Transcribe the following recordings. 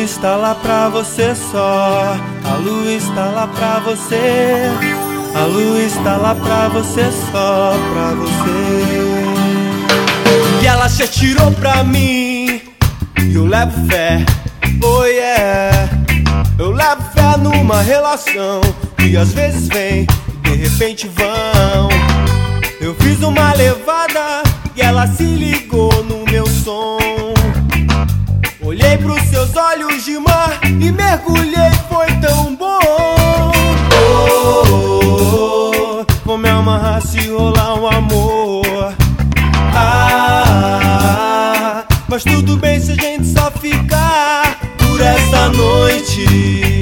luz tá lá pra você só. A luz tá lá pra você. A luz tá lá pra você só, pra você. E ela se atirou pra mim e eu levo fé, oh yeah. Eu levo fé numa relação que às vezes vem e de repente vão. Eu fiz uma levada e ela se ligou no meu som. Olhei pros seus olhos de mar e mergulhei, foi tão bom. Oh, vou me amarrar se rolar um amor. Ah, mas tudo bem se a gente só ficar por essa noite.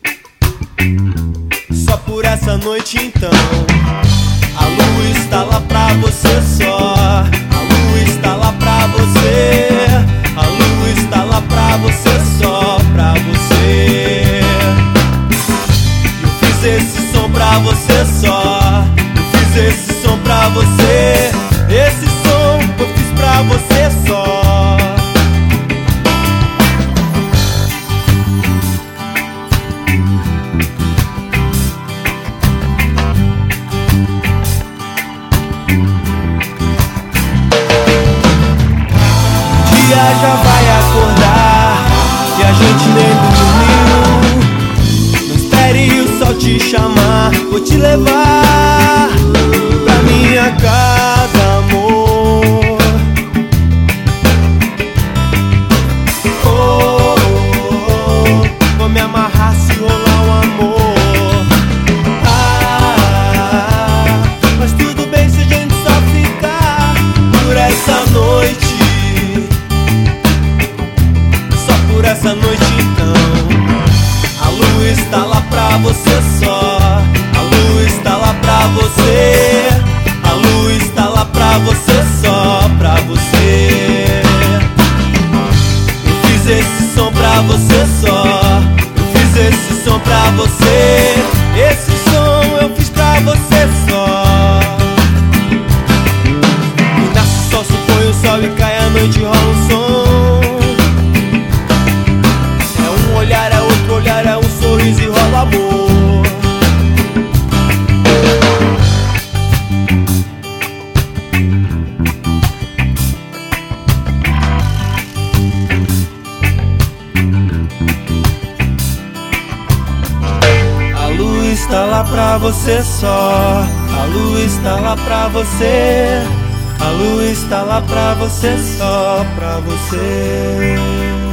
Só por essa noite então. A luz tá lá pra você só. A luz tá lá pra você. A luz tá lá pra você só, pra você. Eu fiz esse som pra você só. Eu fiz esse som pra você. Esse som eu fiz pra você só. Já vai acordar e a gente nem dormiu. Não espere o sol te chamar, vou te levar pra minha casa, amor. Oh, oh, oh, vou me amarrar se rolar um amor. Ah, mas tudo bem se a gente só ficar por essa noite. Por essa noite então. A luz tá lá pra você só. A luz tá lá pra você. A luz tá lá pra você só, pra você. Eu fiz esse som pra você só. Eu fiz esse som pra você. Esse som eu fiz pra você só. E nasce o sol, se põe o sol e cai a noite, rola um som. Olhar é outro olhar, é um sorriso e rola amor. A luz tá lá pra você só. A luz tá lá pra você. A luz tá lá pra você só, pra você.